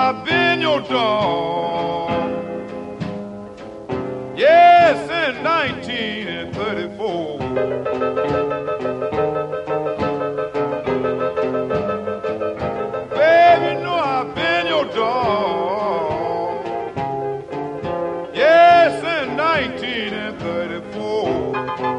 I've been your dog. Yes, in 1934. Baby, you know I've been your dog. Yes, in 1934.